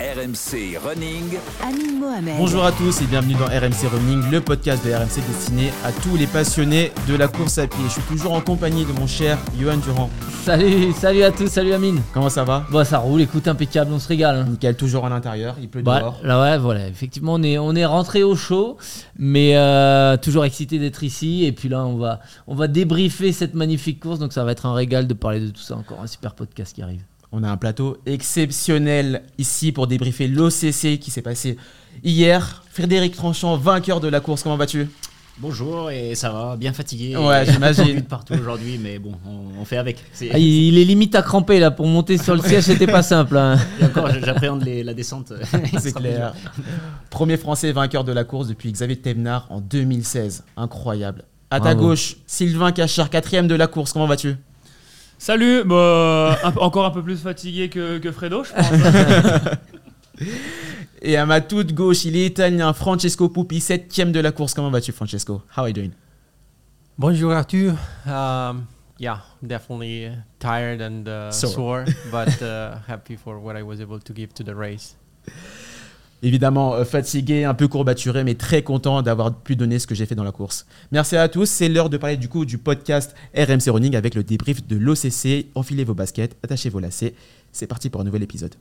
RMC Running. Amine Mohamed. Bonjour à tous et bienvenue dans RMC Running, le podcast de RMC destiné à tous les passionnés de la course à pied. Je suis toujours en compagnie de mon cher Johan Durand. Salut à tous, salut Amine. Comment ça va ? Bon, ça roule, écoute, impeccable, on se régale. Nickel, toujours à l'intérieur, il pleut dehors. Là, ouais, voilà, effectivement, on est rentré au chaud, mais toujours excité d'être ici. Et puis là, on va débriefer cette magnifique course, donc ça va être un régal de parler de tout ça. Encore un super podcast qui arrive. On a un plateau exceptionnel ici pour débriefer l'OCC qui s'est passé hier. Frédéric Tranchant, vainqueur de la course, comment vas-tu ? Bonjour, et ça va, bien fatigué. Ouais, j'imagine. De partout aujourd'hui, mais bon, on fait avec. Il est limite à cramper là pour monter sur le siège, c'était pas simple. Hein. Et encore, j'appréhende la descente. C'est clair. Premier Français vainqueur de la course depuis Xavier Thévenard en 2016. Incroyable. À ta gauche, Sylvain Cachard, 4e de la course, comment vas-tu ? Salut, encore un peu plus fatigué que Fredo, je pense. Et à ma toute gauche, il est italien, Francesco Pupi, 7e de la course. Comment vas-tu, Francesco? How are you doing? Bonjour Arthur. Yeah, definitely tired and sore, but happy for what I was able to give to the race. Évidemment, fatigué, un peu courbaturé, mais très content d'avoir pu donner ce que j'ai fait dans la course. Merci à tous. C'est l'heure de parler du podcast RMC Running avec le débrief de l'OCC. Enfilez vos baskets, attachez vos lacets. C'est parti pour un nouvel épisode.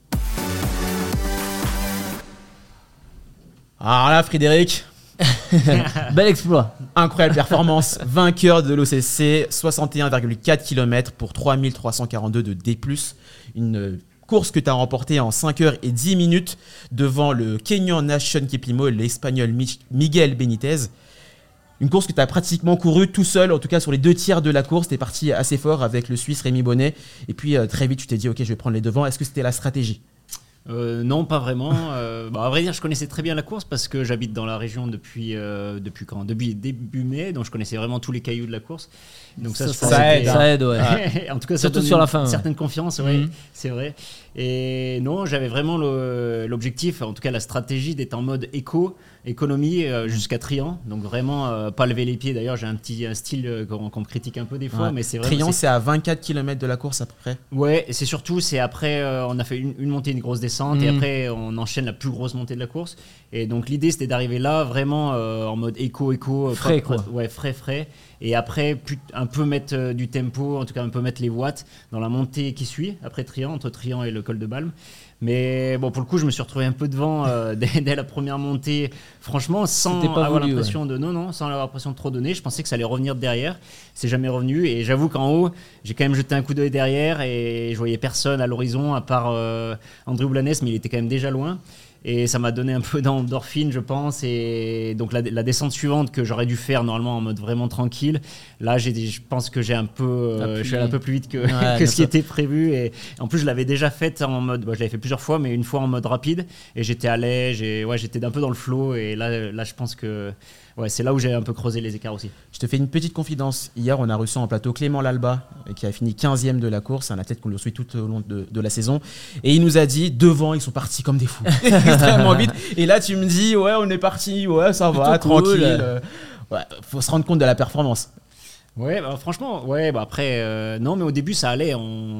Alors là, Frédéric, bel exploit. Incroyable performance. Vainqueur de l'OCC, 61,4 km pour 3342 de D+. Une course que tu as remportée en 5h10 devant le Kenyan Nation Kiplimo et l'Espagnol Miguel Benitez. Une course que tu as pratiquement couru tout seul, en tout cas sur les 2 tiers de la course. Tu es parti assez fort avec le Suisse Rémi Bonnet. Et puis très vite, tu t'es dit, ok, je vais prendre les devants. Est-ce que c'était la stratégie ? Non, pas vraiment. À vrai dire, je connaissais très bien la course parce que j'habite dans la région depuis quand ? Depuis début mai, donc je connaissais vraiment tous les cailloux de la course. Donc ça aide, ouais. En tout cas, ça surtout donne sur la fin. Une certaine confiance, ouais, c'est vrai. Et non, j'avais vraiment l'objectif, en tout cas la stratégie d'être en mode économie jusqu'à Trian. Donc vraiment pas lever les pieds. D'ailleurs, j'ai un style qu'on me critique un peu des fois, mais c'est vrai. Trian, c'est à 24 km de la course à peu près. Ouais, et c'est après, on a fait une montée, une grosse descente, et après on enchaîne la plus grosse montée de la course. Et donc l'idée, c'était d'arriver là vraiment en mode frais, quoi. Ouais, frais. Et après, un peu mettre du tempo, en tout cas un peu mettre les watts dans la montée qui suit, après Trian, entre Trian et le col de Balme. Mais bon, pour le coup, je me suis retrouvé un peu devant dès la première montée, franchement, sans avoir l'impression de trop donner. Je pensais que ça allait revenir de derrière. C'est jamais revenu. Et j'avoue qu'en haut, j'ai quand même jeté un coup d'œil derrière et je voyais personne à l'horizon à part André Oublanès, mais il était quand même déjà loin. Et ça m'a donné un peu d'endorphine, je pense. Et donc la descente suivante que j'aurais dû faire normalement en mode vraiment tranquille, là je pense que j'ai un peu je suis allé un peu plus vite que ce qui était prévu. Et en plus je l'avais déjà faite en mode, je l'avais fait plusieurs fois, mais une fois en mode rapide, et j'étais à l'aise, j'étais un peu dans le flow. Et là je pense que c'est là où j'ai un peu creusé les écarts aussi. Je te fais une petite confidence. Hier, on a reçu en plateau Clément Lalba, qui a fini 15e de la course, un athlète qu'on le suit tout au long de la saison. Et il nous a dit, devant, ils sont partis comme des fous. Extrêmement vite. Et là, tu me dis, ouais, on est parti, ouais, ça va, tranquille. Faut se rendre compte de la performance. Ouais, franchement, après, non, mais au début ça allait,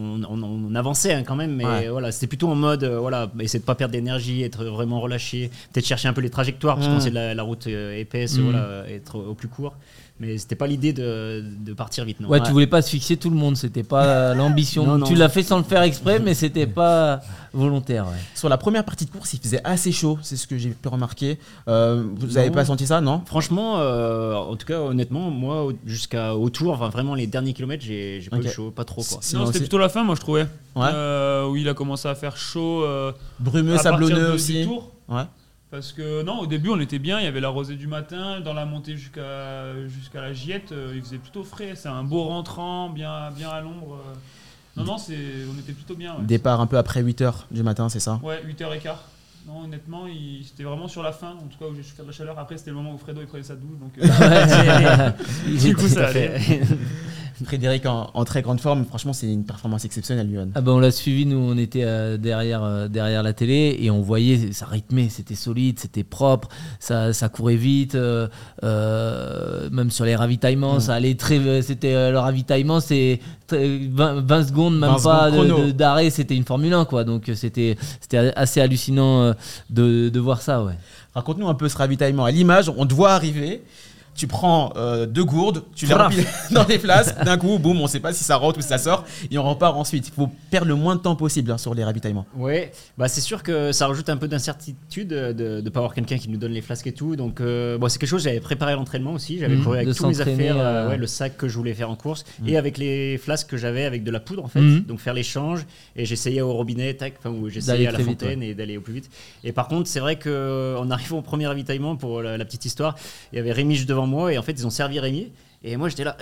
on avançait quand même, mais voilà, c'était plutôt en mode, essayer de pas perdre d'énergie, être vraiment relâché, peut-être chercher un peu les trajectoires, parce qu'on sait la route épaisse, être au plus court. Mais c'était pas l'idée de partir vite, non. Ouais, tu voulais pas asphyxier tout le monde, c'était pas l'ambition. Non. Tu l'as fait sans le faire exprès, mais c'était pas volontaire. Ouais. Sur la première partie de course, il faisait assez chaud, c'est ce que j'ai pu remarquer. Vous avez pas senti ça, non ? Franchement, en tout cas, honnêtement, moi, jusqu'au tour, vraiment les derniers kilomètres, j'ai pas eu chaud, pas trop, quoi. Non, c'était plutôt la fin, moi je trouvais. Où il a commencé à faire chaud. Brumeux, sablonneux aussi. Du tour. Ouais. Parce que non, au début on était bien, il y avait la rosée du matin, dans la montée jusqu'à la Giette, il faisait plutôt frais, c'est un beau rentrant, bien à l'ombre. Non, on était plutôt bien. Ouais. Départ un peu après 8h du matin, c'est ça ? Ouais, 8h15. Non, honnêtement, c'était vraiment sur la fin, en tout cas où j'ai souffert de la chaleur. Après, c'était le moment où Fredo il prenait sa douche, donc du coup ça allait. Frédéric en très grande forme, franchement c'est une performance exceptionnelle, Yohan. Ah ben on l'a suivi, nous on était derrière la télé et on voyait ça rythmait, c'était solide, c'était propre, ça courait vite, même sur les ravitaillements, ça allait c'était le ravitaillement, c'est 20 secondes, même 20 pas secondes d'arrêt, c'était une Formule 1 quoi, donc c'était assez hallucinant de voir ça, ouais. Raconte-nous un peu ce ravitaillement. À l'image, on te voit arriver, tu prends 2 gourdes, tu les remplis dans les flasques, d'un coup, boum, on ne sait pas si ça rentre ou si ça sort, et on repart ensuite. Il faut perdre le moins de temps possible sur les ravitaillements. Ouais, bah c'est sûr que ça rajoute un peu d'incertitude de ne pas avoir quelqu'un qui nous donne les flasques et tout. Donc bon, c'est quelque chose, j'avais préparé l'entraînement aussi, j'avais couru avec tous mes affaires, le sac que je voulais faire en course, et avec les flasques que j'avais avec de la poudre en fait, donc faire l'échange, et j'essayais au robinet, où j'essayais à la fontaine et d'aller au plus vite. Et par contre, c'est vrai qu'en arrivant au premier ravitaillement, pour la petite histoire, il y avait Rémi juste devant moi, et en fait ils ont servi Rémi. Et moi j'étais là,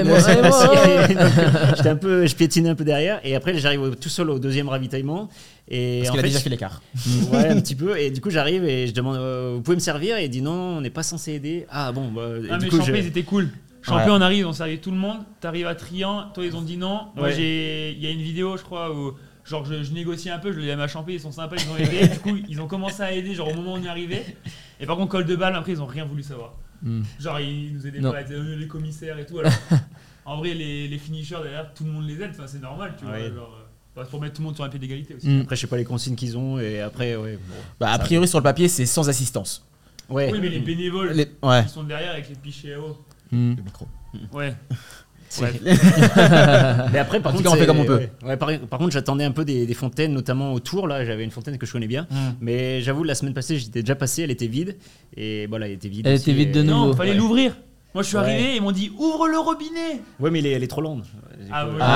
je piétinais un peu derrière. Et après j'arrive tout seul au deuxième ravitaillement. Et parce qu'il a déjà fait l'écart. Ouais, un petit peu. Et du coup j'arrive et je demande, vous pouvez me servir? Et il dit non, on n'est pas censé aider. Ah bon, mais Champé ils étaient cool. Champé on arrive, on servait tout le monde. T'arrives à Trian, toi ils ont dit non. Moi il y a une vidéo je crois où genre je négociais un peu, je le dis à ma Champé, ils sont sympas, ils ont aidé. Du coup ils ont commencé à aider genre au moment où on y arrivait. Et par contre col de balle après ils ont rien voulu savoir. Genre ils nous aidaient pas, ils étaient les commissaires et tout. Alors, en vrai les finishers derrière tout le monde les aide, enfin, c'est normal tu vois. Genre, pour mettre tout le monde sur un pied d'égalité aussi. Après je sais pas les consignes qu'ils ont et après a priori sur le papier c'est sans assistance. Oui mais les bénévoles qui sont derrière avec les pichets à eau. Le micro. Ouais. Mais après par contre on fait comme on peut. Par contre j'attendais un peu des fontaines, notamment autour là, j'avais une fontaine que je connais bien, mais j'avoue la semaine passée j'étais déjà passé, elle était vide et voilà, elle était vide. Elle était vide de nouveau. Non, fallait l'ouvrir. Moi je suis arrivé et ils m'ont dit ouvre le robinet. Ouais mais elle est trop longue. Il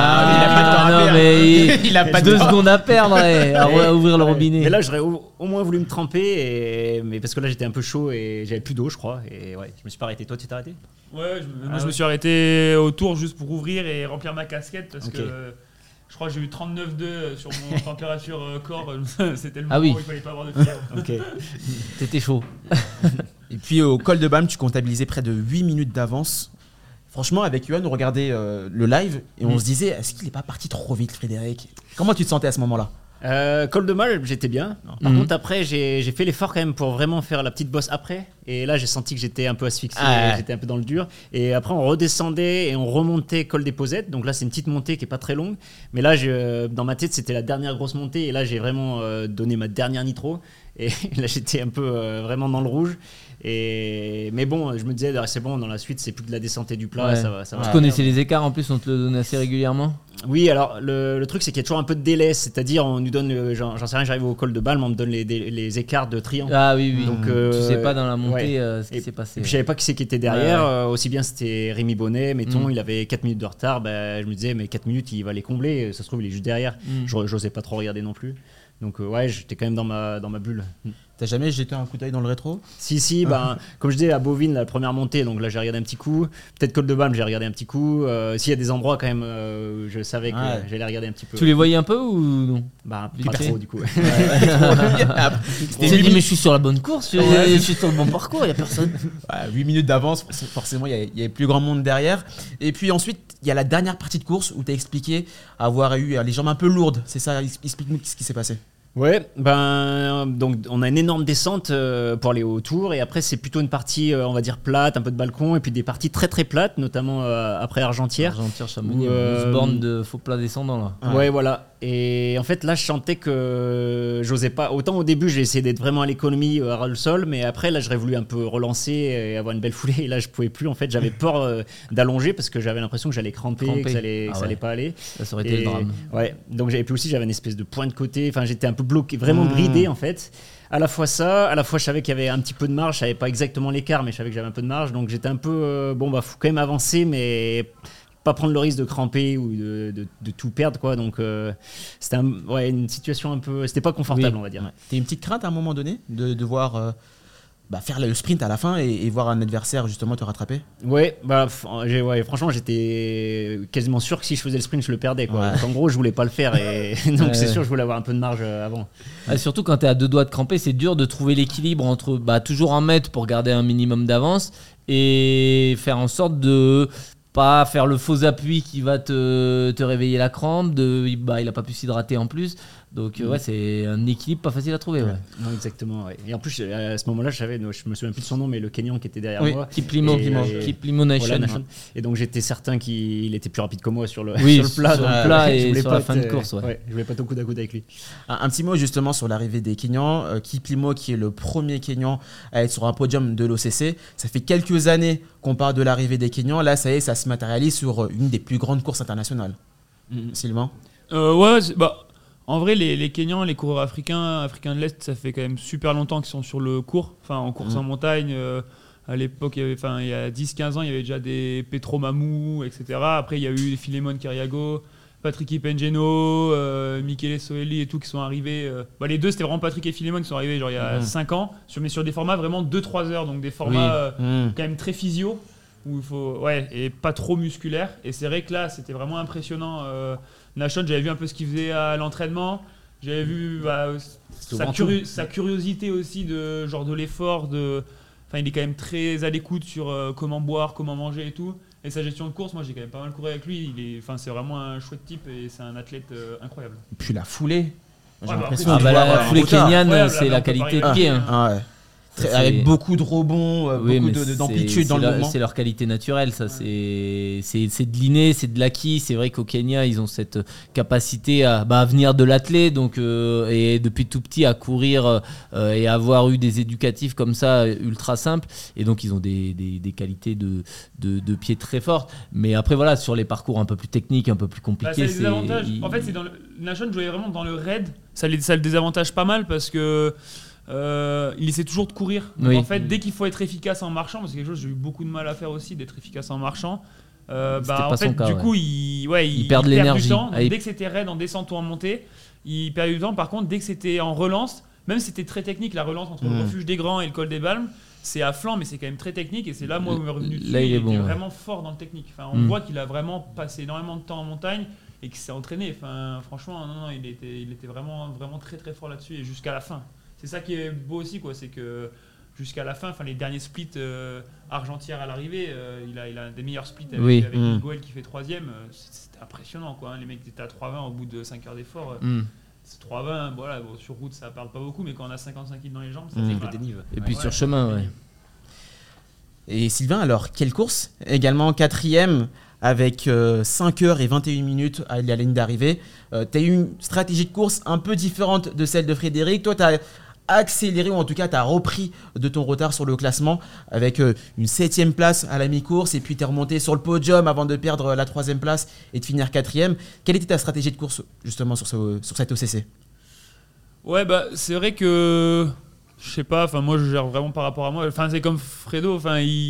a pas 2 secondes à perdre à ouvrir le robinet. Mais là j'aurais au moins voulu me tremper mais parce que là j'étais un peu chaud et j'avais plus d'eau je crois et je me suis pas arrêté. Toi tu t'es arrêté? Ouais, moi je me suis arrêté autour juste pour ouvrir et remplir ma casquette parce que je crois que j'ai eu 39,2 sur mon température corps. C'était le moment où il fallait pas avoir de fièvre. T'étais chaud. Et puis au col de Balme, tu comptabilisais près de 8 minutes d'avance. Franchement, avec Yohan, on regardait le live et on se disait, est-ce qu'il n'est pas parti trop vite, Frédéric? Comment tu te sentais à ce moment-là? Col de Mal, j'étais bien. Par contre, après, j'ai fait l'effort quand même pour vraiment faire la petite bosse après. Et là, j'ai senti que j'étais un peu asphyxié, j'étais un peu dans le dur. Et après, on redescendait et on remontait col des Posettes. Donc là, c'est une petite montée qui est pas très longue. Mais là, dans ma tête, c'était la dernière grosse montée. Et là, j'ai vraiment donné ma dernière nitro. Et là, j'étais un peu vraiment dans le rouge. Mais bon, je me disais, c'est bon, dans la suite, c'est plus que de la descente et du plat. Ça va tu connaissais les écarts en plus, on te le donnait assez régulièrement? Oui, alors le truc, c'est qu'il y a toujours un peu de délai. C'est-à-dire, on nous donne, j'en sais rien, j'arrive au col de Balme, on me donne les écarts de Trian. Ah oui. Donc, tu sais pas dans la montée ce qui s'est passé. Et puis, je savais pas qui c'est qui était derrière. Aussi bien, c'était Rémi Bonnet, mettons, il avait 4 minutes de retard. Je me disais, mais 4 minutes, il va les combler. Ça se trouve, il est juste derrière. J'osais pas trop regarder non plus. Donc j'étais quand même dans ma bulle. T'as jamais jeté un coup d'œil dans le rétro? Si, comme je disais à Bovine, la première montée, donc là j'ai regardé un petit coup. Peut-être col de Balme, j'ai regardé un petit coup. S'il y a des endroits quand même, je savais que j'allais regarder un petit peu. Tu les voyais un peu ou non? Pas trop du coup. Tu t'es dit mais je suis sur la bonne course, je suis sur le bon parcours, il y a personne. 8 minutes d'avance, forcément il y avait plus grand monde derrière. Et puis ensuite il y a la dernière partie de course où tu as expliqué avoir eu les jambes un peu lourdes. C'est ça, explique-nous ce qui s'est passé. Ouais, donc on a une énorme descente pour aller au tour et après c'est plutôt une partie on va dire plate, un peu de balcon et puis des parties très très plates, notamment après Argentière. Chamonix, 12 bornes de faux plat descendant là. Ouais, voilà. Et en fait là je sentais que j'osais pas. Autant au début j'ai essayé d'être vraiment à l'économie à ras le sol, mais après là j'aurais voulu un peu relancer et avoir une belle foulée et là je pouvais plus en fait. J'avais peur d'allonger parce que j'avais l'impression que j'allais cramper. Que ça allait pas aller. Ça aurait été le drame. Ouais, donc j'avais une espèce de point de côté, enfin j'étais un peu bloqué, vraiment bridé en fait. À la fois ça, à la fois je savais qu'il y avait un petit peu de marge, je savais pas exactement l'écart mais je savais que j'avais un peu de marge, donc j'étais un peu faut quand même avancer mais pas prendre le risque de cramper ou de tout perdre quoi. Donc c'était une situation un peu, c'était pas confortable on va dire. T'as une petite crainte à un moment donné de voir faire le sprint à la fin et voir un adversaire justement te rattraper? Ouais, franchement, j'étais quasiment sûr que si je faisais le sprint, je le perdais, quoi. Ouais. Donc, en gros, je voulais pas le faire et donc c'est sûr, je voulais avoir un peu de marge avant. Surtout quand tu es à 2 doigts de cramper, c'est dur de trouver l'équilibre entre toujours en mettre pour garder un minimum d'avance et faire en sorte de pas faire le faux appui qui va te réveiller la crampe, il a pas pu s'hydrater en plus. Donc ouais, c'est un équilibre pas facile à trouver. Ouais. Non, exactement. Ouais. Et en plus, à ce moment-là, je me souviens plus de son nom, mais le Kenyan qui était derrière moi. Kiplimo Nation. Voilà, et donc j'étais certain qu'il était plus rapide que moi sur le plat et sur la fin de course. Ouais. Je voulais pas être au coude à coude avec lui. Un petit mot justement sur l'arrivée des Kenyans. Kiplimo, qui est le premier Kenyan à être sur un podium de l'OCC. Ça fait quelques années qu'on parle de l'arrivée des Kenyans. Là, ça y est, ça se matérialise sur une des plus grandes courses internationales. Sylvain? En vrai, les Kenyans, les coureurs africains de l'Est, ça fait quand même super longtemps qu'ils sont sur le cours. Enfin, en course en montagne, à l'époque, il y a 10-15 ans, il y avait déjà des Petro Mamou, etc. Après, il y a eu Philemon Kariago, Patrick Ipengeno, Michele Soeli et tout qui sont arrivés. Les deux, c'était vraiment Patrick et Philemon qui sont arrivés il y a 5 ans, mais sur des formats vraiment 2-3 heures, donc des formats quand même très physio, où il faut, et pas trop musculaire. Et c'est vrai que là, c'était vraiment impressionnant. Nashon, j'avais vu un peu ce qu'il faisait à l'entraînement. J'avais vu sa curiosité aussi de l'effort. Il est quand même très à l'écoute sur comment boire, comment manger et tout. Et sa gestion de course, moi j'ai quand même pas mal couru avec lui. C'est vraiment un chouette type et c'est un athlète incroyable. Et puis la foulée. J'ai l'impression la foulée kenyane, c'est la on peut qualité parler de pied. Hein. Avec beaucoup de rebonds, beaucoup d'amplitude dans le mouvement. C'est leur qualité naturelle, ça. C'est de l'inné, c'est de l'acquis. C'est vrai qu'au Kenya, ils ont cette capacité à venir de l'athlète, donc et depuis tout petit à courir et avoir eu des éducatifs comme ça ultra simples. Et donc ils ont des qualités de pied très fortes. Mais après voilà, sur les parcours un peu plus techniques, un peu plus compliqués, En fait, Nashon jouait vraiment dans le raid. Ça le désavantage pas mal parce que il essaie toujours de courir. Donc en fait, dès qu'il faut être efficace en marchant, parce que c'est quelque chose que j'ai eu beaucoup de mal à faire aussi, d'être efficace en marchant, il perd de l'énergie. Du temps. Dès que c'était raid en descente ou en montée, il perd du temps. Par contre, dès que c'était en relance, même si c'était très technique, la relance entre le refuge des Grands et le col des Balmes, c'est à flanc, mais c'est quand même très technique. Et c'est là, moi, où il est revenu dessus. Il était vraiment fort dans le technique. Enfin, on voit qu'il a vraiment passé énormément de temps en montagne et qu'il s'est entraîné. Enfin, franchement, il était vraiment, vraiment très très fort là-dessus et jusqu'à la fin. C'est ça qui est beau aussi, quoi. C'est que jusqu'à la fin, les derniers splits argentières à l'arrivée, il a un des meilleurs splits avec Miguel qui fait 3ème. C'était impressionnant, quoi. Les mecs étaient à 3,20 au bout de 5 heures d'effort. C'est 3,20, sur route ça parle pas beaucoup, mais quand on a 55 kg dans les jambes, ça fait dénive. Et puis sur chemin, Et Sylvain, alors, quelle course? Également 4ème avec 5 heures et 21 minutes à la ligne d'arrivée. Tu as eu une stratégie de course un peu différente de celle de Frédéric. Toi, tu as accéléré, ou en tout cas, tu as repris de ton retard sur le classement avec une 7ème place à la mi-course et puis tu es remonté sur le podium avant de perdre la 3ème place et de finir 4ème. Quelle était ta stratégie de course justement sur cette OCC? C'est vrai que je sais pas, moi je gère vraiment par rapport à moi. C'est comme Fredo,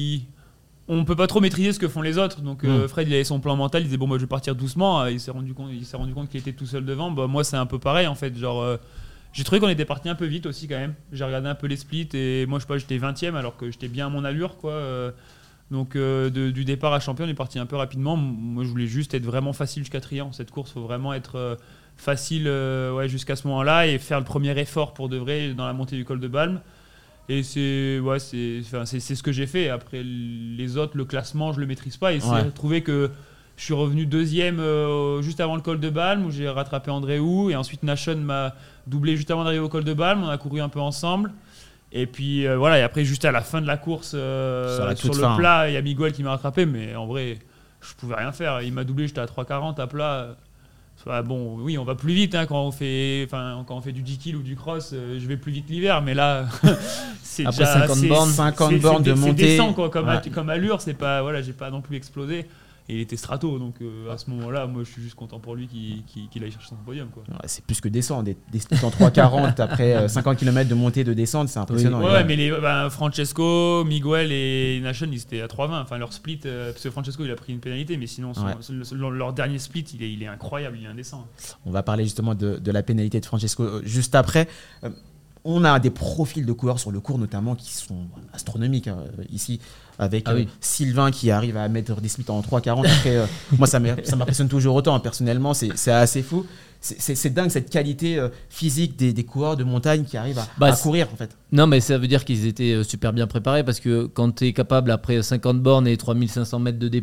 on peut pas trop maîtriser ce que font les autres. Donc Fred, il avait son plan mental, il disait moi je vais partir doucement. Il s'est rendu compte qu'il était tout seul devant. Moi c'est un peu pareil en fait. J'ai trouvé qu'on était parti un peu vite aussi quand même. J'ai regardé un peu les splits et moi je sais pas, j'étais 20ème alors que j'étais bien à mon allure, quoi. Donc du départ à champion, on est parti un peu rapidement. Moi je voulais juste être vraiment facile jusqu'à Trian. Cette course, faut vraiment être facile jusqu'à ce moment-là et faire le premier effort pour de vrai dans la montée du col de Balme. Et c'est ce que j'ai fait. Après les autres, le classement, je le maîtrise pas. Et c'est trouvé que je suis revenu 2ème juste avant le col de Balme où j'ai rattrapé André Hou. Et ensuite Nashon m'a doublé juste avant d'arriver au col de Balme. On a couru un peu ensemble. Et puis et après juste à la fin de la course sur le plat, il y a Miguel qui m'a rattrapé. Mais en vrai, je pouvais rien faire. Il m'a doublé, j'étais à 3,40 à plat. On va plus vite quand on fait du 10 kg ou du cross, je vais plus vite l'hiver, mais là c'est après déjà 50 bornes de montée, c'est décent, quoi, comme allure, c'est pas j'ai pas non plus explosé. Et il était strato, donc à ce moment-là, moi je suis juste content pour lui qu'il aille chercher son podium, quoi. C'est plus que descendre, des splits en 3,40 après 50 km de montée de descente, c'est impressionnant. Mais Francesco, Miguel et Nashon, ils étaient à 3,20. Leur split, parce que Francesco il a pris une pénalité, mais sinon leur dernier split, il est incroyable, il est indécent. On va parler justement de la pénalité de Francesco juste après. On a des profils de coureurs sur le court notamment qui sont astronomiques ici, avec Sylvain qui arrive à mettre des splits en 3,40. Après, moi ça m'impressionne toujours autant, personnellement, c'est assez fou. C'est dingue cette qualité physique des coureurs de montagne qui arrivent à courir en fait. Non, mais ça veut dire qu'ils étaient super bien préparés, parce que quand tu es capable après 50 bornes et 3500 mètres de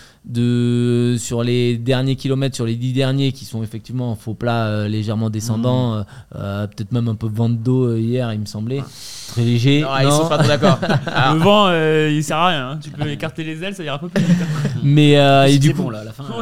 D+, sur les derniers kilomètres, sur les 10 derniers qui sont effectivement en faux plat légèrement descendants, peut-être même un peu vent de dos hier il me semblait, très léger. Non, ils sont pas trop d'accord. Le vent il sert à rien, hein. Tu peux écarter les ailes, ça ira un peu plus vite. Mais et du coup, bon là à la fin.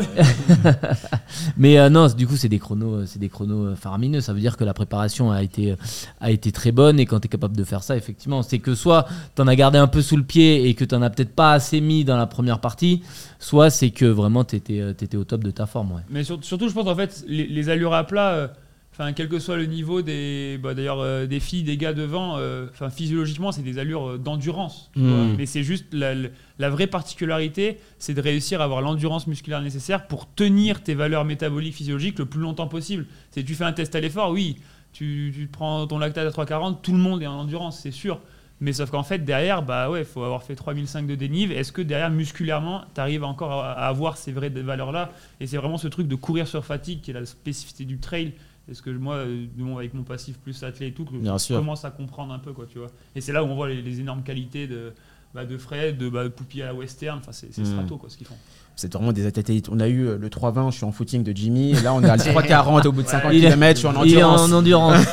mais non, du coup c'est des chronos faramineux. Ça veut dire que la préparation a été très bonne, et quand tu es capable de faire ça, effectivement, c'est que soit tu en as gardé un peu sous le pied et que tu en as peut-être pas assez mis dans la première partie, soit c'est que vraiment tu étais au top de ta forme. Ouais. Mais surtout, je pense en fait, les allures à plat, quel que soit le niveau des filles, des gars devant, physiologiquement, c'est des allures d'endurance. Tu vois. Mais c'est juste la vraie particularité, c'est de réussir à avoir l'endurance musculaire nécessaire pour tenir tes valeurs métaboliques physiologiques le plus longtemps possible. C'est tu fais un test à l'effort, oui, tu prends ton lactate à 3,40, tout le monde est en endurance, c'est sûr. Mais sauf qu'en fait, derrière, faut avoir fait 3005 de dénive. Est-ce que derrière, musculairement, tu arrives encore à avoir ces vraies valeurs-là? Et c'est vraiment ce truc de courir sur fatigue qui est la spécificité du trail. Est-ce que moi, avec mon passif plus athlète et tout, je commence à comprendre un peu, quoi, tu vois. Et c'est là où on voit les énormes qualités de Fred, de Poupy à la western. C'est strato, quoi, ce qu'ils font. C'est vraiment des athlètes élites. On a eu le 3,20, je suis en footing de Jimmy. Et là, on est à le 3,40 au bout de 50 km. Je suis en endurance. Il est en endurance.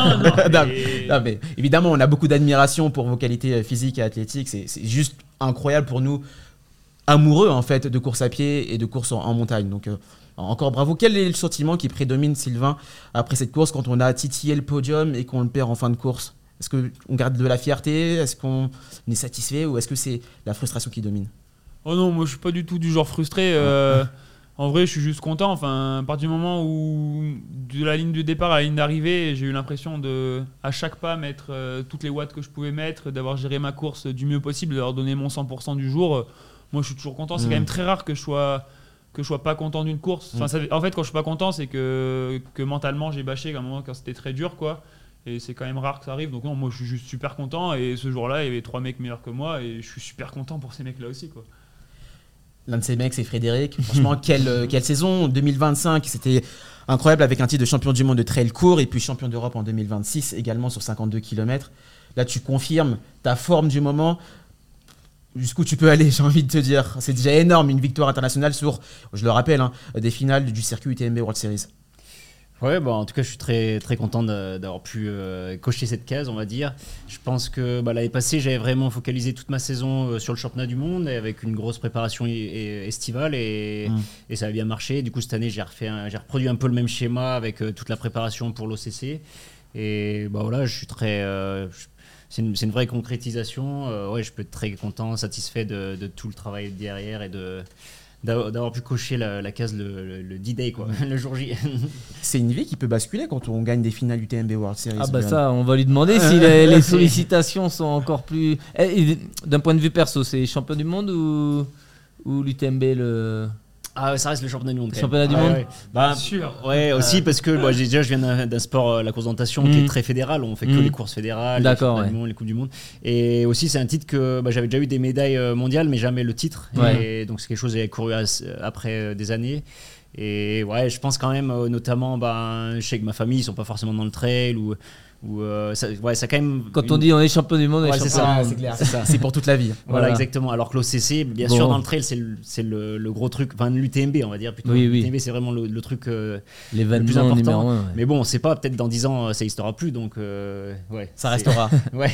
Non, mais évidemment, on a beaucoup d'admiration pour vos qualités physiques et athlétiques. C'est juste incroyable pour nous, amoureux en fait de course à pied et de course en montagne. Donc, encore bravo. Quel est le sentiment qui prédomine, Sylvain, après cette course, quand on a titillé le podium et qu'on le perd en fin de course? Est-ce qu'on garde de la fierté? Est-ce qu'on est satisfait? Ou est-ce que c'est la frustration qui domine? Oh non, moi je suis pas du tout du genre frustré. En vrai, je suis juste content. À partir du moment où, de la ligne de départ à la ligne d'arrivée, j'ai eu l'impression de, à chaque pas, mettre toutes les watts que je pouvais mettre, d'avoir géré ma course du mieux possible, d'avoir donné mon 100% du jour. Moi, je suis toujours content. C'est quand même très rare que je sois pas content d'une course. En fait, quand je suis pas content, c'est que mentalement, j'ai bâché à un moment quand c'était très dur, quoi. Et c'est quand même rare que ça arrive. Donc non, moi, je suis juste super content. Et ce jour-là, il y avait 3 mecs meilleurs que moi. Et je suis super content pour ces mecs-là aussi, quoi. L'un de ces mecs, c'est Frédéric. Franchement, quelle saison 2025, c'était incroyable, avec un titre de champion du monde de trail court et puis champion d'Europe en 2026 également sur 52 km. Là, tu confirmes ta forme du moment. Jusqu'où tu peux aller, j'ai envie de te dire. C'est déjà énorme, une victoire internationale sur, je le rappelle, des finales du circuit UTMB World Series. Ouais, en tout cas, je suis très, très content d'avoir pu cocher cette case, on va dire. Je pense que l'année passée, j'avais vraiment focalisé toute ma saison sur le championnat du monde, et avec une grosse préparation estivale, et ça a bien marché. Du coup, cette année, j'ai reproduit un peu le même schéma avec toute la préparation pour l'OCC. Et voilà, je suis très... c'est une vraie concrétisation. Je peux être très content, satisfait de tout le travail derrière et d'avoir pu cocher la case le D-Day, quoi, le jour J. C'est une vie qui peut basculer quand on gagne des finales UTMB World Series. Ah ça, on va lui demander si les sollicitations sont encore plus... D'un point de vue perso, c'est champion du monde ou l'UTMB Ah, ça reste le championnat du monde. Championnat du monde. Sûr. Ouais, aussi parce que je viens d'un sport, la course d'orientation, qui est très fédéral. On fait que les courses fédérales, les championnats du monde, les coupes du monde. Et aussi, c'est un titre que j'avais déjà eu des médailles mondiales, mais jamais le titre. Ouais. Et donc, c'est quelque chose que j'avais couru après des années. Et ouais, je pense quand même, notamment, je sais que ma famille, ils sont pas forcément dans le trail ça quand même. Quand on dit on est champion du monde, on est champion du monde. C'est clair, c'est pour toute la vie. Voilà, exactement. Alors que l'OCC, bien sûr, dans le trail, c'est le gros truc. L'UTMB, on va dire plutôt. Oui. L'UTMB, c'est vraiment le truc l'événement le plus important. Numéro 1, Mais bon, on sait pas, peut-être dans 10 ans, ça n'existera plus. Donc, ça restera. Ouais.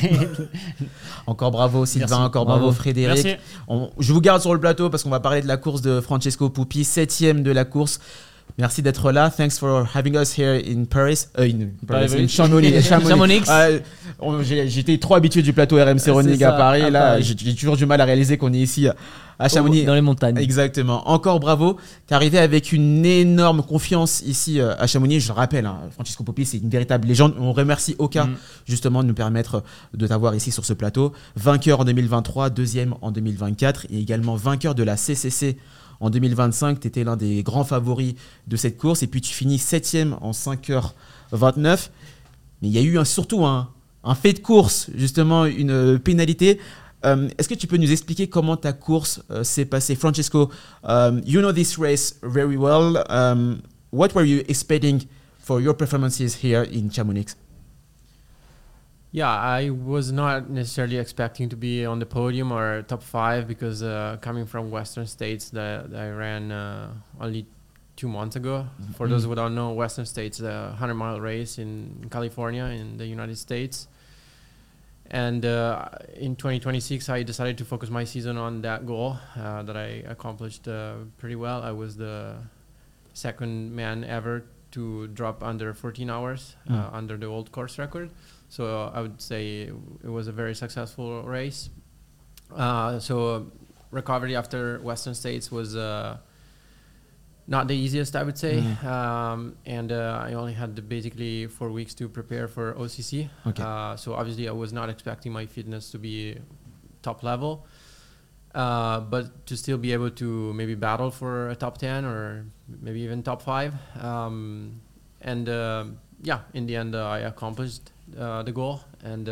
Encore bravo, Sylvain. Merci. Encore bravo, Frédéric. Je vous garde sur le plateau parce qu'on va parler de la course de Francesco Pupi, 7e de la course. Merci d'être là. Thanks for having us here in Paris. In Chamonix. J'étais trop habitué du plateau RMC Running à Paris. Là, j'ai toujours du mal à réaliser qu'on est ici à Chamonix. Dans les montagnes. Exactement. Encore bravo. T'es arrivé avec une énorme confiance ici à Chamonix. Je le rappelle, Francesco Pupi, c'est une véritable légende. On remercie Oka justement de nous permettre de t'avoir ici sur ce plateau. Vainqueur en 2023, deuxième en 2024 et également vainqueur de la CCC en 2025, tu étais l'un des grands favoris de cette course et puis tu finis 7e en 5h29. Mais il y a eu surtout un un fait de course, justement une pénalité. Est-ce que tu peux nous expliquer comment ta course s'est passée? Francesco, you know this race very well. What were you expecting for your performances here in Chamonix? Yeah, I was not necessarily expecting to be on the podium or top 5 because coming from Western States that I ran only 2 months ago. For those who don't know, Western States is a 100-mile race in California in the United States. And in 2026, I decided to focus my season on that goal that I accomplished pretty well. I was the second man ever to drop under 14 hours under the old course record. So I would say it was a very successful race. So recovery after Western States was not the easiest, I would say. And I only had basically 4 weeks to prepare for OCC. Okay. So obviously I was not expecting my fitness to be top level. But to still be able to maybe battle for a top 10 or maybe even top 5. In the end I accomplished the goal. And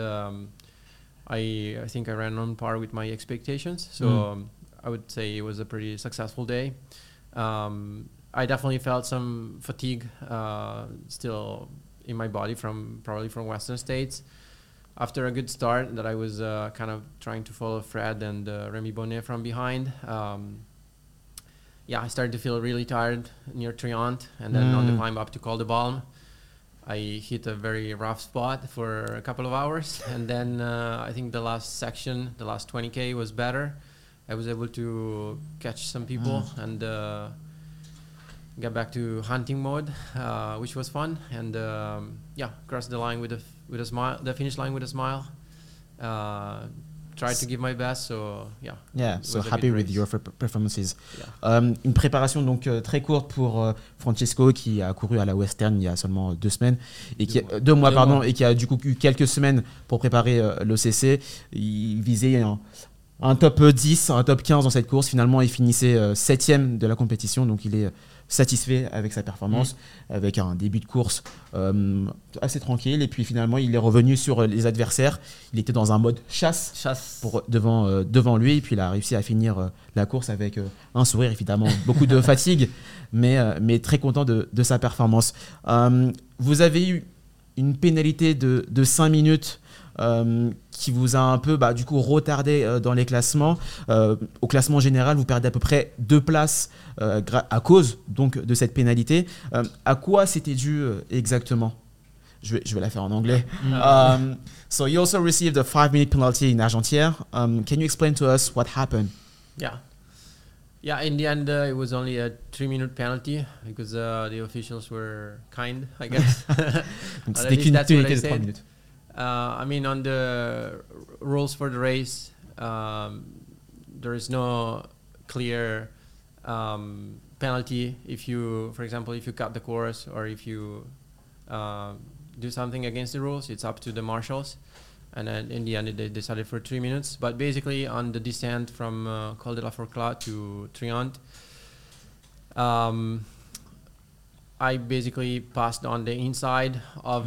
I think I ran on par with my expectations. So I would say it was a pretty successful day. I definitely felt some fatigue still in my body probably from Western States. After a good start that I was kind of trying to follow Fred and Remy Bonnet from behind, I started to feel really tired near Triant, and then on the climb up to Col de Balme, I hit a very rough spot for a couple of hours, and then I think the last section, the last 20K was better. I was able to catch some people and get back to hunting mode, which was fun, and crossed the line with a smile, the finish line with a smile. Tried to give my best, so so happy with your performances. Une préparation donc très courte pour Francesco qui a couru à la Western il y a seulement 2 semaines et deux mois et qui a du coup eu quelques semaines pour préparer l'OCC. Il visait un top 10, un top 15 dans cette course. Finalement, il finissait 7e de la compétition, donc il est satisfait avec sa performance, avec un début de course assez tranquille. Et puis finalement, il est revenu sur les adversaires. Il était dans un mode chasse. Devant lui. Et puis il a réussi à finir la course avec un sourire, évidemment, beaucoup de fatigue, mais très content de sa performance. Vous avez eu une pénalité de 5 minutes qui vous a un peu du coup retardé dans les classements. Au classement général, vous perdez à peu près 2 places à cause donc de cette pénalité. À quoi c'était dû exactement? Je vais la faire en anglais. So you also received a 5-minute penalty in Argentière. Can you explain to us what happened? Yeah, in the end, it was only a 3-minute penalty because the officials were kind, I guess. Donc c'était qu'une pénalité de 3 minutes. I mean, on the rules for the race, there is no clear penalty if you, for example, if you cut the course or if you do something against the rules. It's up to the marshals. And then in the end, they decided for 3 minutes. But basically, on the descent from Col de la Forclaz to Triant, I basically passed on the inside of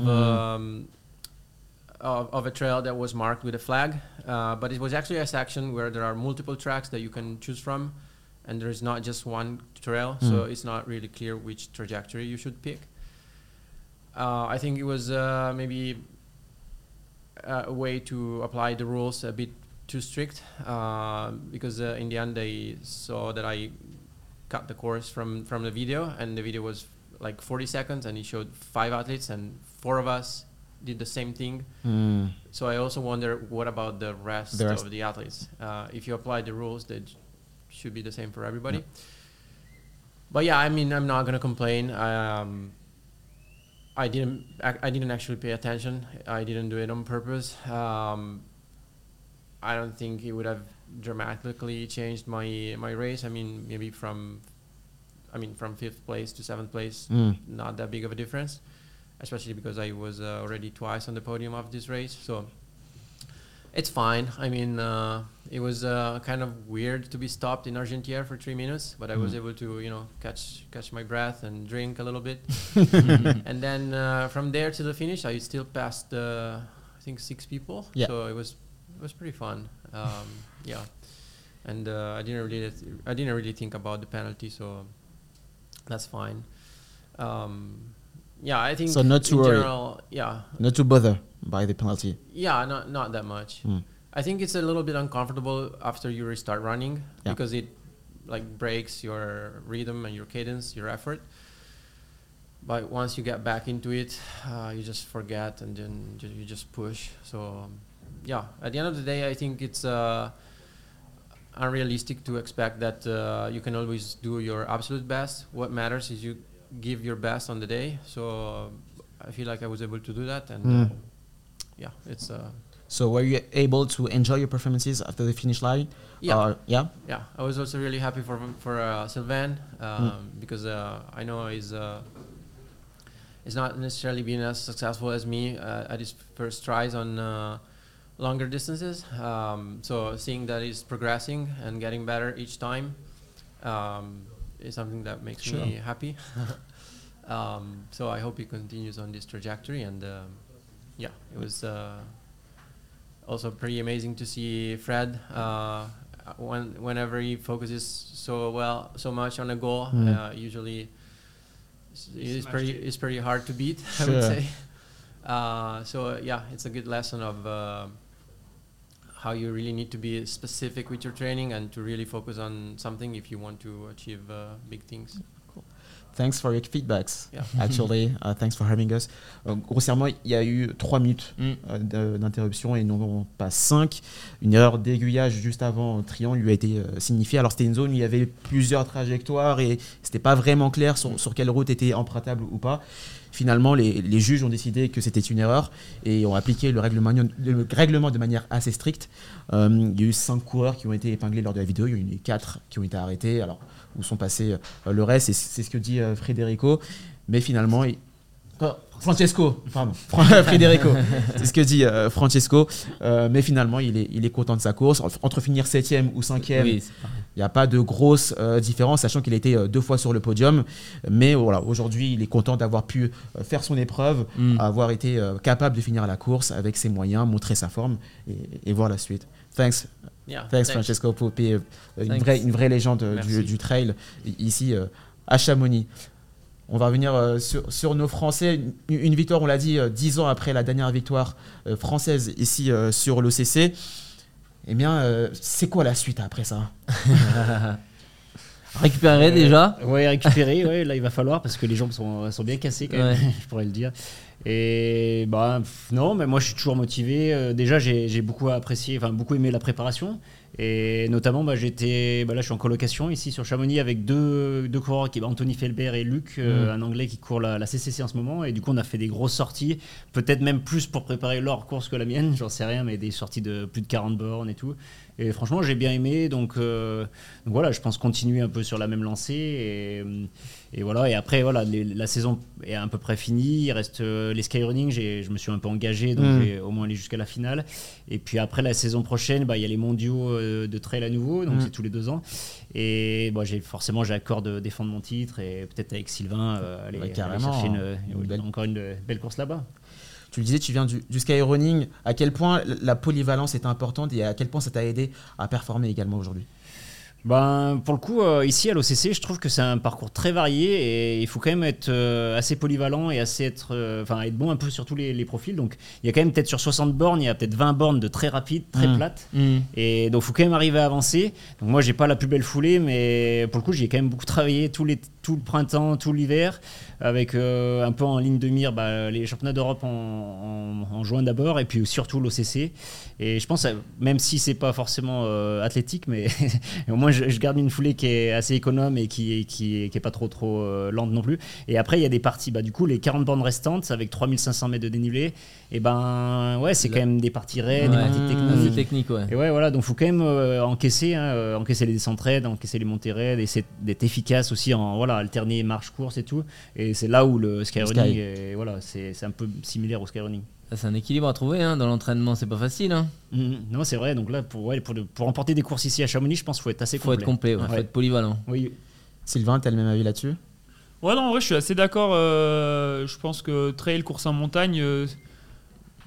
a trail that was marked with a flag, but it was actually a section where there are multiple tracks that you can choose from, and there's not just one trail, so it's not really clear which trajectory you should pick. I think it was maybe a way to apply the rules a bit too strict, because in the end they saw that I cut the course from the video, and the video was like 40 seconds, and it showed 5 athletes, and 4 of us did the same thing. So I also wonder, what about the rest of the athletes? If you apply the rules, they should be the same for everybody. Yeah. But yeah, I mean, I'm not gonna complain. I didn't actually pay attention. I didn't do it on purpose. I don't think it would have dramatically changed my race. I mean, maybe from 5th place to 7th place, not that big of a difference, especially because I was already twice on the podium of this race. So it's fine. I mean, it was kind of weird to be stopped in Argentière for 3 minutes, but I was able to, catch my breath and drink a little bit. And then from there to the finish, I still passed think 6 people. Yeah. So it was pretty fun. Yeah, and I didn't really think about the penalty, so that's fine. Yeah, I think So not to in worry. general, yeah, Not to bother by the penalty. yeah, not that much. I think it's a little bit uncomfortable after you restart running Yeah. because it like breaks your rhythm and your cadence, your effort. But once you get back into it, you just forget and then you just push. So, yeah, at the end of the day, I think it's unrealistic to expect that you can always do your absolute best. What matters is you give your best on the day. So I feel like I was able to do that. And yeah, it's... So were you able to enjoy your performances after the finish line? Yeah. Yeah. Yeah, I was also really happy for Sylvain because I know he's not necessarily been as successful as me at his first tries on longer distances. So seeing that he's progressing and getting better each time is something that makes me happy. So I hope he continues on this trajectory. And yeah, it was also pretty amazing to see Fred. Whenever he focuses so much on a goal, usually it's pretty hard to beat. I would say. So yeah, it's a good lesson of how you really need to be specific with your training and to really focus on something if you want to achieve big things. Thanks for your feedbacks. Yeah. Actually, thanks for having us. Grossièrement, il y a eu 3 minutes d'interruption et non pas 5. Une erreur d'aiguillage juste avant Trian lui a été signifiée. Alors c'était une zone où il y avait plusieurs trajectoires et c'était pas vraiment clair sur quelle route était empruntable ou pas. Finalement, les juges ont décidé que c'était une erreur et ont appliqué le règlement de manière assez stricte. Il y a eu 5 coureurs qui ont été épinglés lors de la vidéo. Il y en a eu 4 qui ont été arrêtés. Alors, où sont passés le reste, et c'est ce que dit Federico. Mais finalement, Francesco, pardon. Federico, c'est ce que dit Francesco. Mais finalement, il est content de sa course. Entre finir 7e ou 5e, il n'y a pas de grosse différence, sachant qu'il a été 2 fois sur le podium. Mais voilà, aujourd'hui, il est content d'avoir pu faire son épreuve, avoir été capable de finir la course avec ses moyens, montrer sa forme et voir la suite. Thanks. Yeah, Thanks Francesco pour une vraie légende du trail ici à Chamonix. On va revenir sur nos Français. Une victoire, on l'a dit, 10 ans après la dernière victoire française ici sur l'OCC. Eh bien, c'est quoi la suite après ça? Récupérer déjà. Ouais, récupérer, ouais, là il va falloir parce que les jambes sont bien cassées quand même, je pourrais le dire. Et bah non, mais moi je suis toujours motivé. Déjà j'ai beaucoup apprécié, enfin beaucoup aimé la préparation. Et notamment là je suis en colocation ici sur Chamonix avec deux coureurs, Anthony Felbert et Luc, un anglais qui court la CCC en ce moment. Et du coup on a fait des grosses sorties, peut-être même plus pour préparer leur course que la mienne, j'en sais rien, mais des sorties de plus de 40 bornes et tout. Et franchement j'ai bien aimé, donc voilà, je pense continuer un peu sur la même lancée et voilà. Et après voilà, la saison est à peu près finie, il reste les skyrunning, je me suis un peu engagé, donc je vais au moins aller jusqu'à la finale. Et puis après la saison prochaine, il y a les mondiaux de trail à nouveau, donc c'est tous les 2 ans. Et j'ai à cœur de défendre mon titre et peut-être avec Sylvain aller chercher encore une belle course là-bas. Tu le disais, tu viens du skyrunning. À quel point la polyvalence est importante et à quel point ça t'a aidé à performer également aujourd'hui? Pour le coup, ici à l'OCC, je trouve que c'est un parcours très varié et il faut quand même être assez polyvalent et être bon un peu sur tous les profils. Donc il y a quand même peut-être sur 60 bornes, il y a peut-être 20 bornes de très rapides, très plates. Et donc il faut quand même arriver à avancer. Donc moi, j'ai pas la plus belle foulée, mais pour le coup, j'ai quand même beaucoup travaillé tout le printemps, tout l'hiver, avec un peu en ligne de mire les championnats d'Europe en juin d'abord et puis surtout l'OCC. Et je pense, même si c'est pas forcément athlétique, mais au moins je garde une foulée qui est assez économe et qui est pas trop lente non plus. Et après il y a des parties, du coup les 40 bornes restantes avec 3500 mètres de dénivelé, et c'est quand même des parties raides, des parties techniques. Et ouais, voilà, donc faut quand même encaisser les descentes raides, encaisser les montées raides, et essayer d'être efficace aussi alterner marche-course et tout. Et c'est là où le skyrunning c'est un peu similaire au skyrunning. C'est un équilibre à trouver dans l'entraînement, c'est pas facile. Non, c'est vrai. Donc là, pour remporter des courses ici à Chamonix, je pense qu'il faut être assez complet. Faut être complet, faut être polyvalent. Oui. Sylvain, t'as le même avis là-dessus? Ouais, non, en vrai, je suis assez d'accord. Je pense que trail, course en montagne,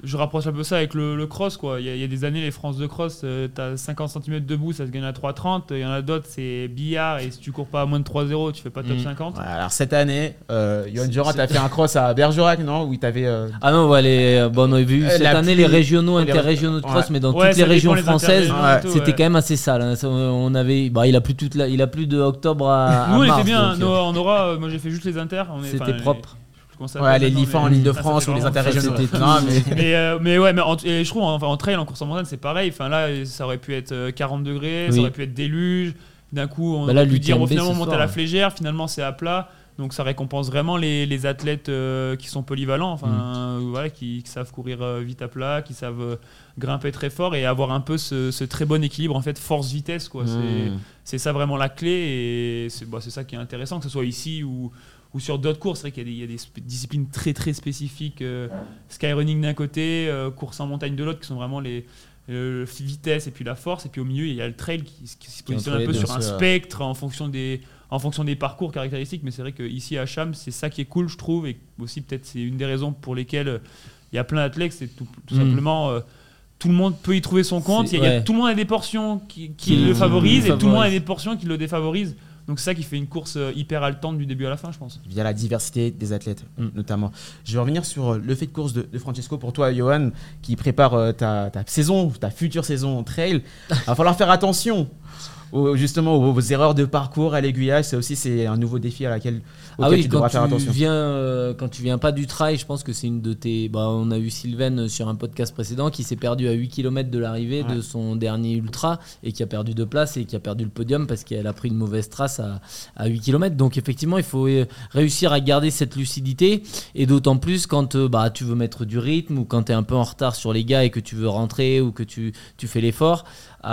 je rapproche un peu ça avec le cross, quoi. Il y a des années, les France de cross, t'as 50 cm debout, ça se gagne à 3,30. Il y en a d'autres, c'est billard, et si tu cours pas à moins de 3,0, tu fais pas top 50. Ouais, alors cette année, Johan Durand a fait un cross à Bergerac, non? Où t'avais. Ah non, ouais, on a vu cette année les régionaux, les interrégionaux de cross, ouais. mais dans Ouais, toutes les ça régions dépend, les françaises, interrégionaux et tout, c'était ouais. quand même assez sale. Hein. On avait, il a plus il a plus de octobre à Nous, on mars, était bien. donc, nous, en aura, moi j'ai fait juste les inters. c'était propre. Ouais, les LIFA en Ile-de-France ou les interrégionaux. Non, mais ouais, et je trouve en trail, en course en montagne, c'est pareil. Enfin là, ça aurait pu être 40 degrés, ça aurait pu être déluge. D'un coup, on aurait pu dire finalement on monte à la flégère, finalement c'est à plat. Donc ça récompense vraiment les athlètes qui sont polyvalents, enfin voilà, qui savent courir vite à plat, qui savent grimper très fort et avoir un peu ce très bon équilibre en fait force-vitesse, quoi. C'est ça vraiment la clé, et c'est ça qui est intéressant, que ce soit ici ou sur d'autres courses. C'est vrai qu'il y a des disciplines très très spécifiques, skyrunning d'un côté, course en montagne de l'autre, qui sont vraiment les vitesse et puis la force, et puis au milieu il y a le trail qui se positionne un peu sur un spectre en fonction des parcours caractéristiques. Mais c'est vrai qu'ici à Cham, c'est ça qui est cool, je trouve, et aussi peut-être c'est une des raisons pour lesquelles il y a plein d'athlètes, c'est tout simplement tout le monde peut y trouver son compte. Tout le monde a des portions qui le favorisent, et tout le monde a des portions qui le défavorisent. Donc c'est ça qui fait une course hyper haletante du début à la fin, je pense. Via la diversité des athlètes, notamment. Je vais revenir sur le fait de course de Francesco. Pour toi, Johan, qui prépare ta future saison trail, il va falloir faire attention justement aux erreurs de parcours à l'aiguillage. C'est un nouveau défi auquel tu devras faire attention. Quand tu viens pas du trail, je pense que c'est une de tes... on a eu Sylvain sur un podcast précédent qui s'est perdu à 8 km de l'arrivée de son dernier ultra, et qui a perdu 2 places et qui a perdu le podium parce qu'elle a pris une mauvaise trace à 8 km. Donc effectivement, il faut réussir à garder cette lucidité, et d'autant plus quand tu veux mettre du rythme, ou quand tu es un peu en retard sur les gars et que tu veux rentrer, ou que tu fais l'effort,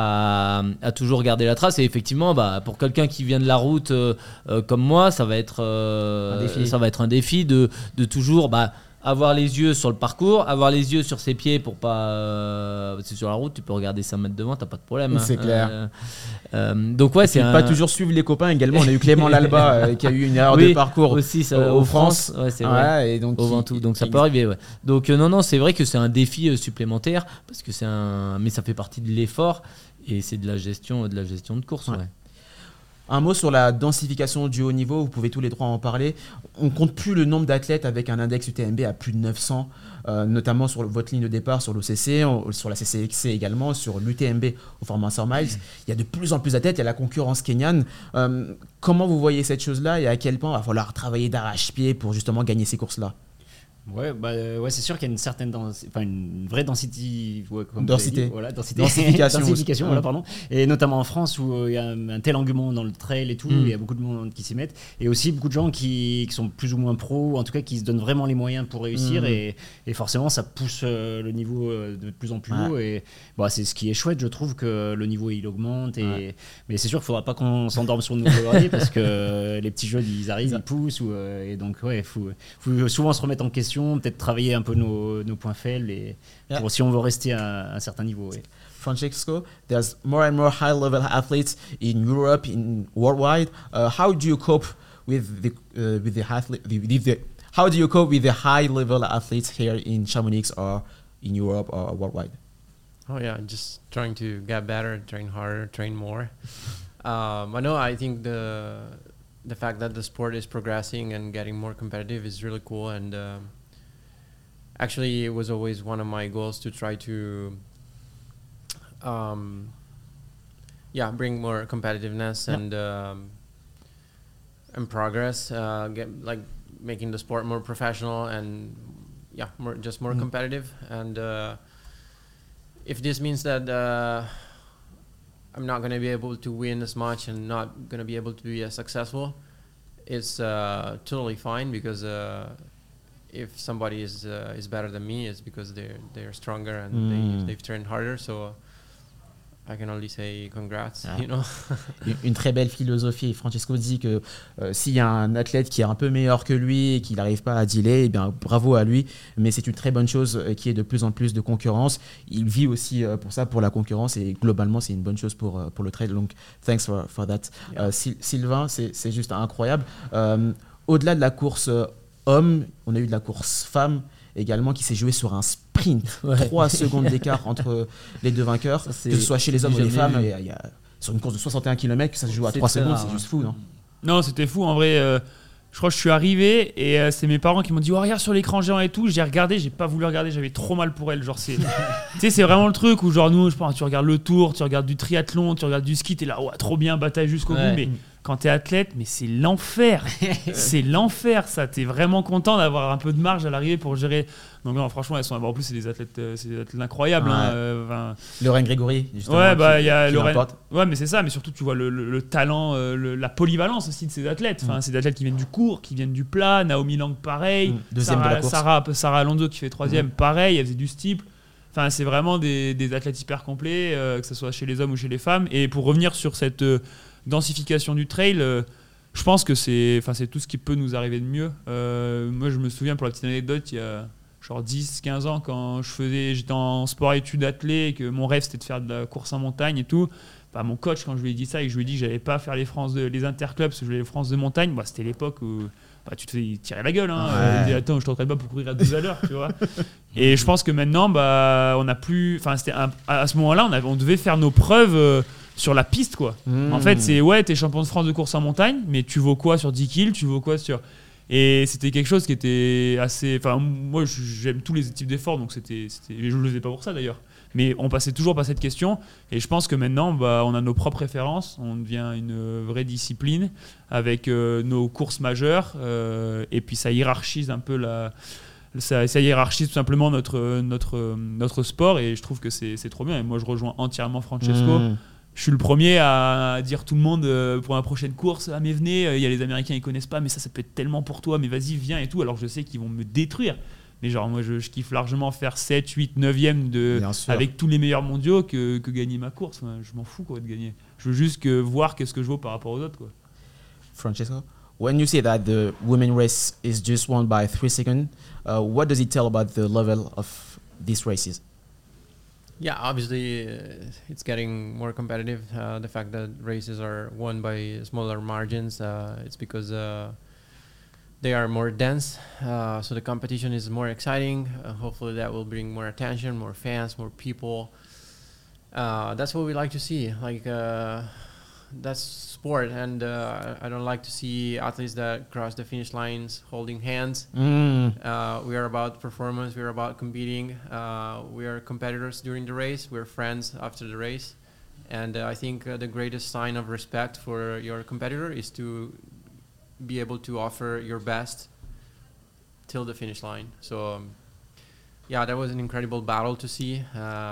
à toujours garder la trace. Et effectivement, pour quelqu'un qui vient de la route comme moi, ça va être un défi de toujours avoir les yeux sur le parcours, avoir les yeux sur ses pieds pour pas... c'est sur la route, tu peux regarder 5 mètres devant, t'as pas de problème. C'est clair. Donc ouais, c'est pas toujours suivre les copains également. On a eu Clément Lalba qui a eu une erreur de parcours aussi, aux France. Ouais, c'est vrai. Et donc au Ventoux. Donc ça peut arriver. Ouais. Donc non, c'est vrai que c'est un défi supplémentaire, parce que mais ça fait partie de l'effort, et c'est de la gestion de course. Ouais. Un mot sur la densification du haut niveau, vous pouvez tous les trois en parler. On ne compte plus le nombre d'athlètes avec un index UTMB à plus de 900, notamment sur votre ligne de départ sur l'OCC, sur la CCXC également, sur l'UTMB au format 100 miles. Il y a de plus en plus d'athlètes, il y a la concurrence kenyane. Comment vous voyez cette chose-là, et à quel point il va falloir travailler d'arrache-pied pour justement gagner ces courses-là? Ouais, c'est sûr qu'il y a une certaine une vraie densité, densification, voilà, pardon. Et notamment en France, où il y a un tel engouement dans le trail et tout, il y a beaucoup de monde qui s'y mettent, et aussi beaucoup de gens qui sont plus ou moins pros, ou en tout cas qui se donnent vraiment les moyens pour réussir, et forcément ça pousse le niveau de plus en plus haut, et c'est ce qui est chouette, je trouve, que le niveau il augmente, mais c'est sûr qu'il ne faudra pas qu'on s'endorme sur nos lauriers, parce que les petits jeunes ils arrivent, ils poussent, et donc il faut souvent se remettre en question, peut-être travailler un peu nos points faibles, pour si on veut rester à un certain niveau. Francesco, there's more and more high-level athletes in Europe, worldwide. How do you cope with how do you cope with the high-level athletes here in Chamonix or in Europe or worldwide? Oh yeah, just trying to get better, train harder, train more. I think the fact that the sport is progressing and getting more competitive is really cool, and actually it was always one of my goals to try to bring more competitiveness and progress, making the sport more professional and more competitive. And if this means that I'm not going to be able to win as much and not going to be able to be as successful, it's totally fine, because if somebody is better than me, it's because they're stronger and they've trained harder. So I can only say congrats, you know. Une très belle philosophie. Francesco dit que s'il y a un athlète qui est un peu meilleur que lui et qu'il n'arrive pas à dealer, eh bien bravo à lui. Mais c'est une très bonne chose qu'il y ait de plus en plus de concurrence. Il vit aussi pour la concurrence, et globalement c'est une bonne chose pour le trail. Donc thanks for that. Yeah. Sylvain, c'est juste incroyable. Au-delà de la course homme, on a eu de la course femme. également qui s'est joué sur un sprint. Ouais. 3 secondes d'écart entre les deux vainqueurs, Ça, c'est que ce soit chez les hommes ou les jamais femmes. vu. Il y a, sur une course de 61 km, ça se joue à C'est 3 très secondes, rare, c'est juste fou, non? Non, c'était fou en vrai. Je crois que je suis arrivé et c'est mes parents qui m'ont dit oh, regarde sur l'écran géant et tout. J'ai regardé, j'ai pas voulu regarder, j'avais trop mal pour elle. Genre tu sais, c'est vraiment le truc où genre nous, je pense, tu regardes le tour, tu regardes du triathlon, tu regardes du ski, t'es là, ouais, trop bien, bataille jusqu'au Ouais. bout. Mais quand t'es athlète, mais c'est l'enfer. C'est l'enfer, ça. T'es vraiment content d'avoir un peu de marge à l'arrivée pour gérer. Donc non, franchement, elles sont. En plus, c'est des athlètes incroyables. Ouais. Hein, Lorraine Grégory, justement. ouais, bah il y a qui Lorraine. l'emporte. Ouais, mais c'est ça. Mais surtout, tu vois le talent, la polyvalence aussi de ces athlètes. Enfin, c'est des athlètes qui viennent du court, qui viennent du plat. Naomi Lang, pareil. Deuxième de la course. Sarah Alonso qui fait troisième, pareil. Elle faisait du steeple. Enfin, c'est vraiment des athlètes hyper complets, que ce soit chez les hommes ou chez les femmes. Et pour revenir sur cette densification du trail, je pense que c'est tout ce qui peut nous arriver de mieux. Moi, je me souviens, pour la petite anecdote, il y a genre 10-15 ans, quand j'étais en sport-études athlé et que mon rêve c'était de faire de la course en montagne et tout, bah, mon coach, quand je lui ai dit ça et que je lui ai dit que j'allais pas faire les interclubs parce que je voulais les France de montagne, bah, c'était l'époque où tu te fais tirer la gueule. Hein. Ouais. Il dit, attends, je t'entraîne pas pour courir à 12 à l'heure, tu vois. Et je pense que maintenant, bah, on a plus. Enfin, à ce moment-là, on devait faire nos preuves sur la piste, quoi. En fait, t'es champion de France de course en montagne, mais tu vaux quoi sur 10 kills, tu vaux quoi sur. Et c'était quelque chose qui était assez. Enfin, moi, j'aime tous les types d'efforts, donc je le faisais pas pour ça d'ailleurs. Mais on passait toujours par cette question. Et je pense que maintenant, bah, on a nos propres références. On devient une vraie discipline avec nos courses majeures. Et puis ça hiérarchise un peu ça hiérarchise tout simplement notre sport. Et je trouve que c'est trop bien. Et moi, je rejoins entièrement Francesco. Je suis le premier à dire tout le monde pour la prochaine course, ah mais venez, il y a les Américains, ils connaissent pas, mais ça peut être tellement pour toi, mais vas-y, viens et tout. Alors je sais qu'ils vont me détruire. Mais genre, moi, je kiffe largement faire 7, 8, 9e avec tous les meilleurs mondiaux que gagner ma course. Moi, je m'en fous quoi, de gagner. Je veux juste voir qu'est-ce que je vaux par rapport aux autres. Quoi. Francesco, when you say that the women race is just won by 3 seconds, what does it tell about the level of these races? Yeah, obviously it's getting more competitive. The fact that races are won by smaller margins, it's because they are more dense. So the competition is more exciting. Hopefully that will bring more attention, more fans, more people. That's what we like to see. Like that's sport, and I don't like to see athletes that cross the finish lines holding hands. We are about performance. We are about competing. We are competitors during the race. We're friends after the race, and I think the greatest sign of respect for your competitor is to be able to offer your best till the finish line. So yeah, that was an incredible battle to see,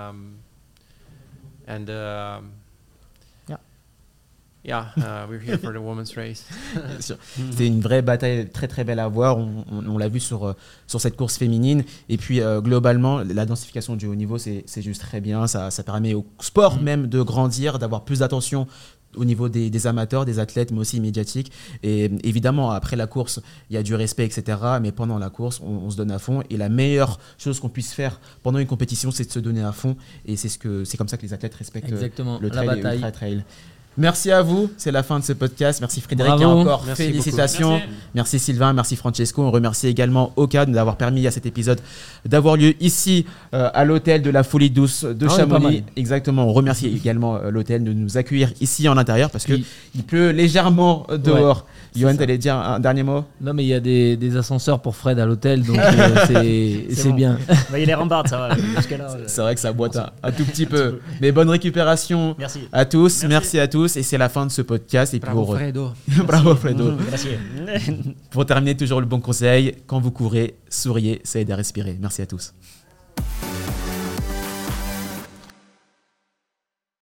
we're here for the women's race. C'était une vraie bataille très très belle à voir. On l'a vu sur cette course féminine. Et puis globalement, la densification du haut niveau, c'est juste très bien. Ça permet au sport même de grandir, d'avoir plus d'attention au niveau des amateurs, des athlètes, mais aussi médiatiques. Et évidemment, après la course, il y a du respect, etc. Mais pendant la course, on se donne à fond. Et la meilleure chose qu'on puisse faire pendant une compétition, c'est de se donner à fond. Et c'est comme ça que les athlètes respectent le trail et l'ultra trail. Merci à vous, c'est la fin de ce podcast. Merci Frédéric, Bravo. et encore Merci félicitations. Merci Sylvain, merci Francesco. On remercie également Oka de nous avoir permis à cet épisode d'avoir lieu ici à l'hôtel de la Folie Douce de Chamonix. Exactement, on remercie également l'hôtel de nous accueillir ici en intérieur parce qu'il pleut légèrement dehors. Johan, t'allais dire un dernier mot? Non, mais il y a des ascenseurs pour Fred à l'hôtel, donc c'est bon. bien. Bah, il est rambarde, ça va. Jusqu'à-là, c'est vrai que ça boite un tout petit peu. Mais bonne récupération à tous. Merci à tous. Et c'est la fin de ce podcast. Et Bravo Fredo. Bravo Fredo. Merci. Pour terminer, toujours le bon conseil, quand vous courez, souriez, ça aide à respirer. Merci à tous.